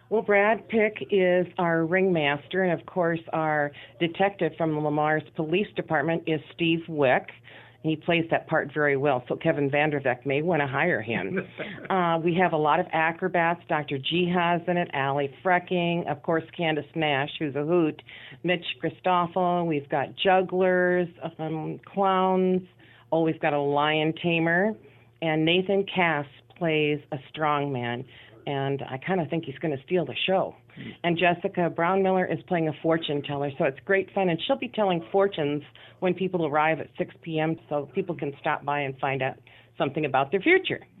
Well, Brad Pick is our ringmaster, and of course, our detective from the Lamar's Police Department is Steve Wick. He plays that part very well, so Kevin Vanderveck may want to hire him. We have a lot of acrobats. Dr. Jihaz in it, Allie Frecking, of course, Candace Nash, who's a hoot, Mitch Christoffel. We've got jugglers, clowns. Oh, we've got a lion tamer. And Nathan Cass plays a strongman. And I kind of think he's going to steal the show. And Jessica Brownmiller is playing a fortune teller, so it's great fun. And she'll be telling fortunes when people arrive at 6 p.m. so people can stop by and find out something about their future.